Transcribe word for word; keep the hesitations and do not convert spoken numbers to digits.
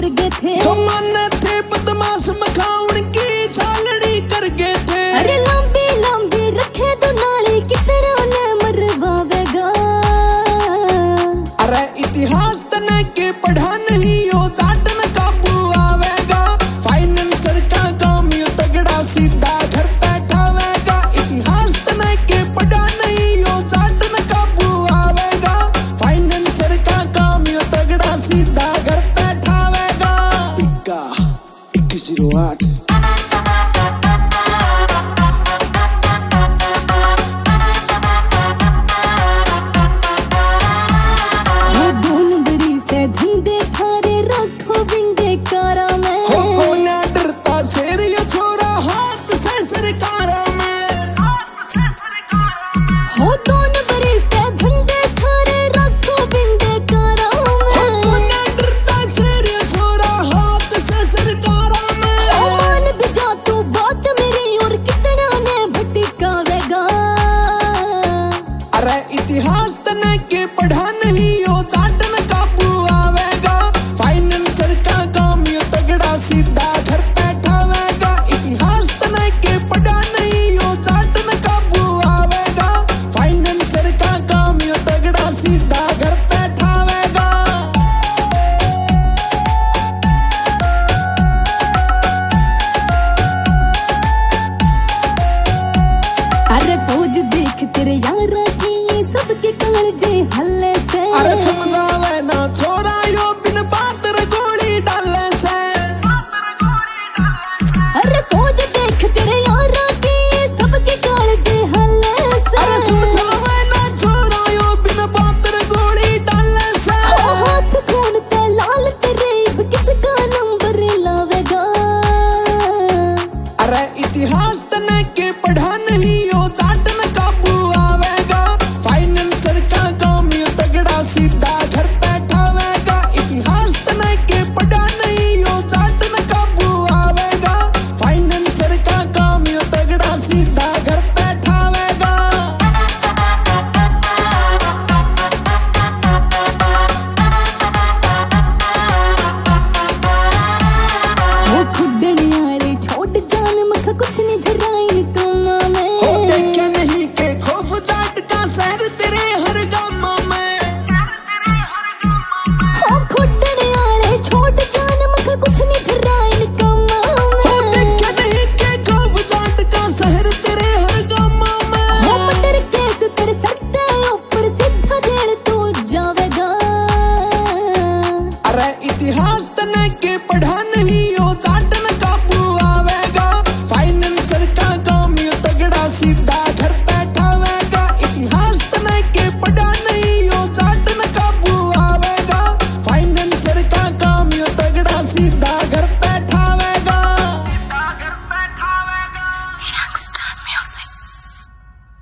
कर गए थे, जमाने थे बदमाश मखाउन की छालड़ी कर गए थे। अरे लंबी लंबी रखे दुनाली कितने ने मरवावेगा। अरे इतिहास तने के पढ़ा नहीं हो चाटन काबू आवेगा। फाइनेंसर का काम यू तगड़ा सीधा घर तक आवेगा। इतिहास तने के पढ़ा नहीं हो चाटन काबू आवेगा। फाइनेंसर का काम यू तगड़ा सीधा घर तक आवेगा। इक्का इक्कीस जीरो आठ